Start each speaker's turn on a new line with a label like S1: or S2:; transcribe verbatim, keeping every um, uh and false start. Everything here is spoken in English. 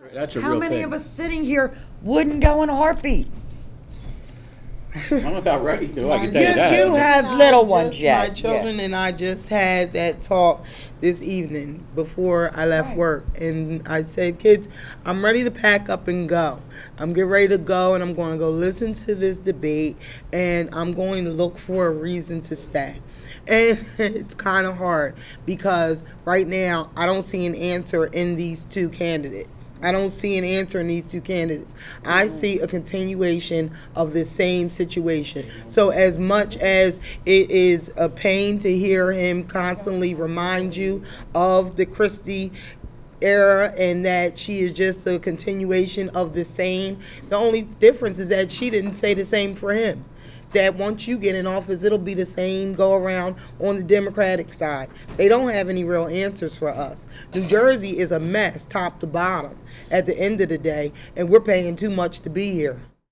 S1: That's a
S2: How
S1: real
S2: many
S1: thing.
S2: of us sitting here wouldn't go in a heartbeat?
S1: I'm about ready to, I can tell
S2: You
S1: you that.
S2: do have
S3: I
S2: little
S3: just-
S2: ones yet.
S3: My children and I just had that talk this evening before I left
S2: Right.
S3: work. And I said, kids, I'm ready to pack up and go. I'm getting ready to go, and I'm going to go listen to this debate, and I'm going to look for a reason to stay. And it's kind of hard because right now I don't see an answer in these two candidates. I don't see an answer in these two candidates. I see a continuation of the same situation. So as much as it is a pain to hear him constantly remind you of the Christie era and that she is just a continuation of the same, the only difference is that she didn't say the same for him. That once you get in office, it'll be the same go around on the Democratic side. They don't have any real answers for us. New Jersey is a mess, top to bottom, at the end of the day, and we're paying too much to be here.